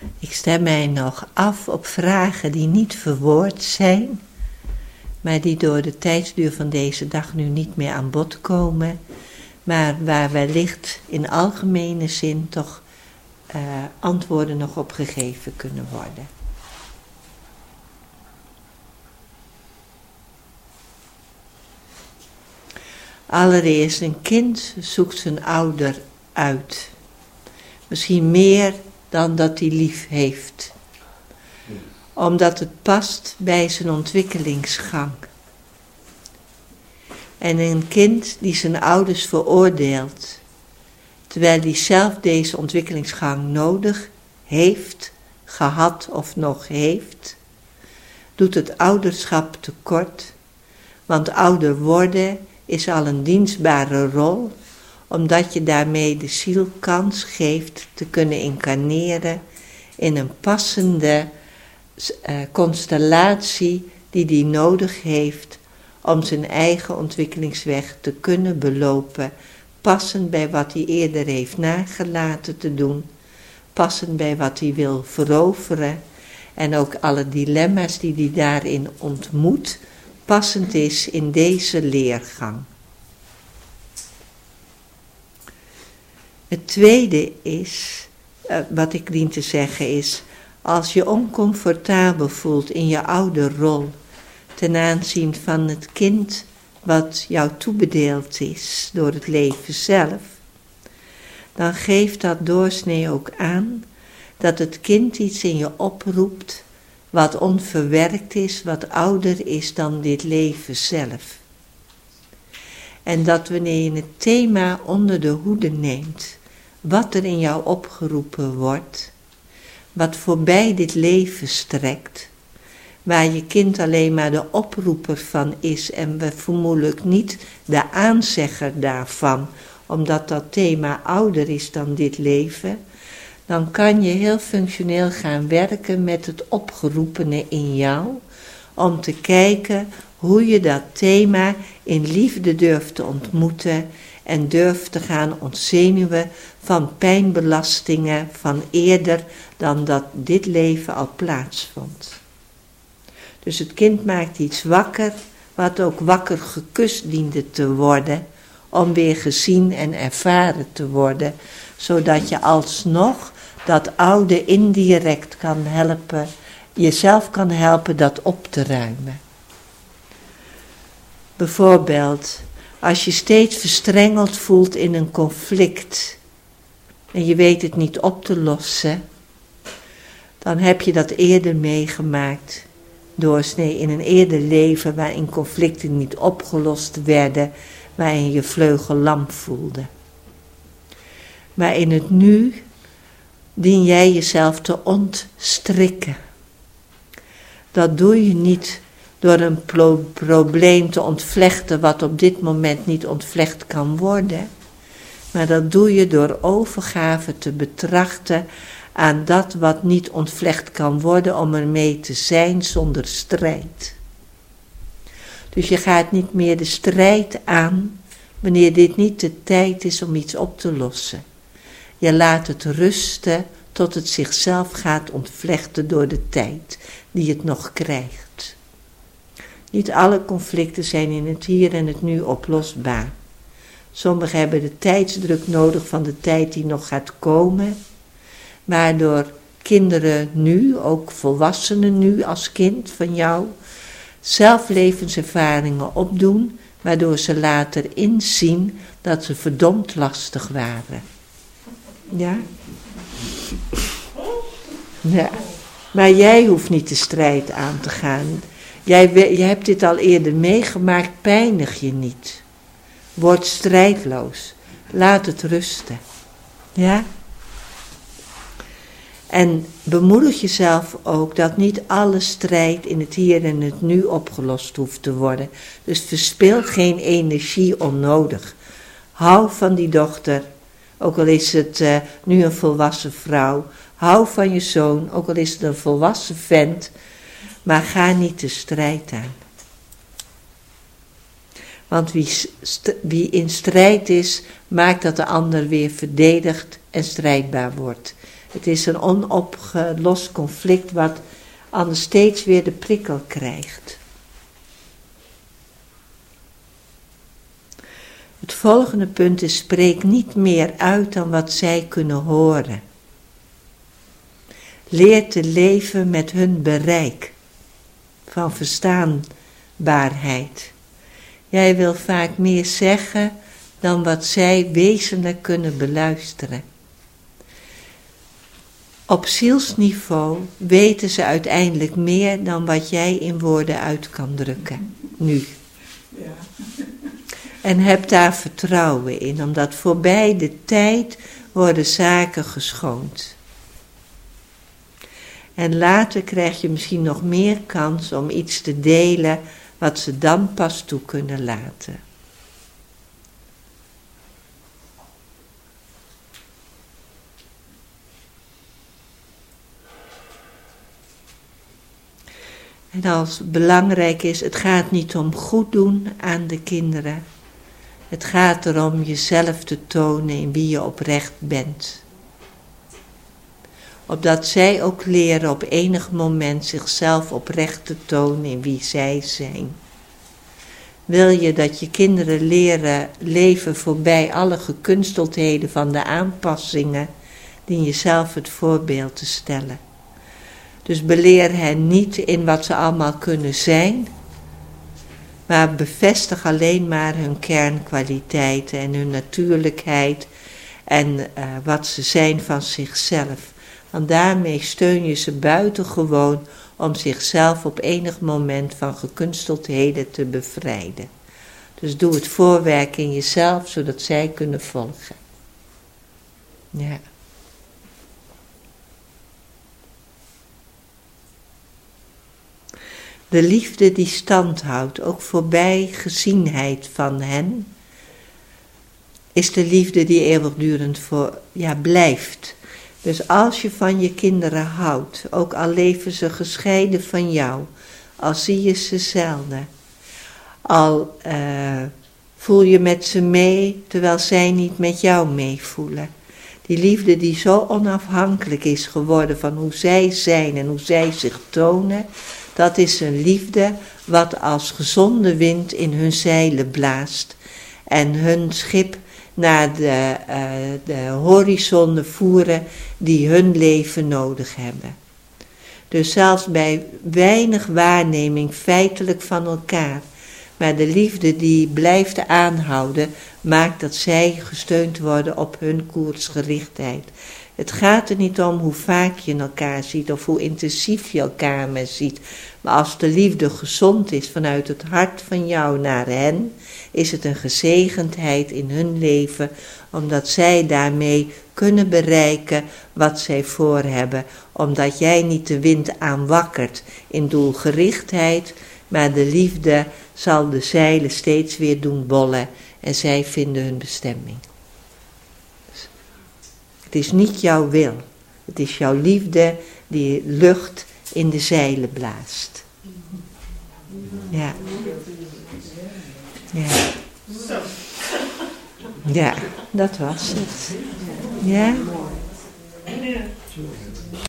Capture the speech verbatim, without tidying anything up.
Ik stem mij nog af op vragen die niet verwoord zijn, maar die door de tijdsduur van deze dag nu niet meer aan bod komen, maar waar wellicht in algemene zin toch uh, antwoorden nog op gegeven kunnen worden. Allereerst, een kind zoekt zijn ouder uit. Misschien meer dan dat hij lief heeft. Omdat het past bij zijn ontwikkelingsgang. En een kind die zijn ouders veroordeelt, terwijl hij zelf deze ontwikkelingsgang nodig heeft, gehad of nog heeft, doet het ouderschap tekort, want ouder worden is al een dienstbare rol, omdat je daarmee de ziel kans geeft te kunnen incarneren in een passende uh, constellatie die die nodig heeft om zijn eigen ontwikkelingsweg te kunnen belopen, passend bij wat hij eerder heeft nagelaten te doen, passend bij wat hij wil veroveren en ook alle dilemma's die hij daarin ontmoet, passend is in deze leergang. Het tweede is, uh, wat ik dien te zeggen is, als je oncomfortabel voelt in je oude rol ten aanzien van het kind wat jou toebedeeld is door het leven zelf, dan geeft dat doorsnee ook aan dat het kind iets in je oproept wat onverwerkt is, wat ouder is dan dit leven zelf. En dat wanneer je het thema onder de hoede neemt, wat er in jou opgeroepen wordt, wat voorbij dit leven strekt, waar je kind alleen maar de oproeper van is en we vermoedelijk niet de aanzegger daarvan, omdat dat thema ouder is dan dit leven, dan kan je heel functioneel gaan werken met het opgeroepene in jou, om te kijken hoe je dat thema in liefde durft te ontmoeten en durft te gaan ontzenuwen van pijnbelastingen van eerder dan dat dit leven al plaatsvond. Dus het kind maakt iets wakker, wat ook wakker gekust diende te worden, om weer gezien en ervaren te worden, zodat je alsnog dat oude indirect kan helpen, jezelf kan helpen dat op te ruimen. Bijvoorbeeld, als je steeds verstrengeld voelt in een conflict en je weet het niet op te lossen, dan heb je dat eerder meegemaakt, doorsnee in een eerder leven waarin conflicten niet opgelost werden, waarin je vleugel lam voelde. Maar in het nu dien jij jezelf te ontstrikken. Dat doe je niet door een pro- probleem te ontvlechten wat op dit moment niet ontvlecht kan worden, maar dat doe je door overgave te betrachten aan dat wat niet ontvlecht kan worden om ermee te zijn zonder strijd. Dus je gaat niet meer de strijd aan wanneer dit niet de tijd is om iets op te lossen. Je laat het rusten tot het zichzelf gaat ontvlechten door de tijd die het nog krijgt. Niet alle conflicten zijn in het hier en het nu oplosbaar. Sommigen hebben de tijdsdruk nodig van de tijd die nog gaat komen, waardoor kinderen nu, ook volwassenen nu als kind van jou, zelf levenservaringen opdoen, waardoor ze later inzien dat ze verdomd lastig waren. Ja? Ja. Maar jij hoeft niet de strijd aan te gaan. Jij, je hebt dit al eerder meegemaakt, pijnig je niet. Word strijdloos. Laat het rusten. Ja? En bemoedig jezelf ook dat niet alle strijd in het hier en het nu opgelost hoeft te worden. Dus verspil geen energie onnodig. Hou van die dochter, ook al is het uh, nu een volwassen vrouw. Hou van je zoon, ook al is het een volwassen vent. Maar ga niet de strijd aan. Want wie, st- wie in strijd is, maakt dat de ander weer verdedigd en strijdbaar wordt. Het is een onopgelost conflict wat anders steeds weer de prikkel krijgt. Het volgende punt is: spreek niet meer uit dan wat zij kunnen horen. Leer te leven met hun bereik van verstaanbaarheid. Jij wil vaak meer zeggen dan wat zij wezenlijk kunnen beluisteren. Op zielsniveau weten ze uiteindelijk meer dan wat jij in woorden uit kan drukken. Nu. Ja. En heb daar vertrouwen in, omdat voorbij de tijd worden zaken geschoond. En later krijg je misschien nog meer kans om iets te delen wat ze dan pas toe kunnen laten. En als belangrijk is, het gaat niet om goed doen aan de kinderen. Het gaat erom jezelf te tonen in wie je oprecht bent. Opdat zij ook leren op enig moment zichzelf oprecht te tonen in wie zij zijn. Wil je dat je kinderen leren leven voorbij alle gekunsteldheden van de aanpassingen, dien jezelf het voorbeeld te stellen. Dus beleer hen niet in wat ze allemaal kunnen zijn, maar bevestig alleen maar hun kernkwaliteiten en hun natuurlijkheid en uh, wat ze zijn van zichzelf. Want daarmee steun je ze buitengewoon om zichzelf op enig moment van gekunsteldheden te bevrijden. Dus doe het voorwerk in jezelf, zodat zij kunnen volgen. Ja. De liefde die stand houdt, ook voorbij gezienheid van hen, is de liefde die eeuwigdurend voor, ja, blijft. Dus als je van je kinderen houdt, ook al leven ze gescheiden van jou, al zie je ze zelden, al uh, voel je met ze mee, terwijl zij niet met jou meevoelen. Die liefde die zo onafhankelijk is geworden van hoe zij zijn en hoe zij zich tonen, dat is een liefde wat als gezonde wind in hun zeilen blaast en hun schip naar de, uh, de horizonnen voeren die hun leven nodig hebben. Dus zelfs bij weinig waarneming feitelijk van elkaar, maar de liefde die blijft aanhouden, maakt dat zij gesteund worden op hun koersgerichtheid. Het gaat er niet om hoe vaak je elkaar ziet of hoe intensief je elkaar maar ziet. Maar als de liefde gezond is vanuit het hart van jou naar hen, is het een gezegendheid in hun leven, omdat zij daarmee kunnen bereiken wat zij voor hebben. Omdat jij niet de wind aanwakkert in doelgerichtheid, maar de liefde zal de zeilen steeds weer doen bollen en zij vinden hun bestemming. Het is niet jouw wil, het is jouw liefde die lucht in de zeilen blaast. Ja. Ja. Ja, dat was het. Ja.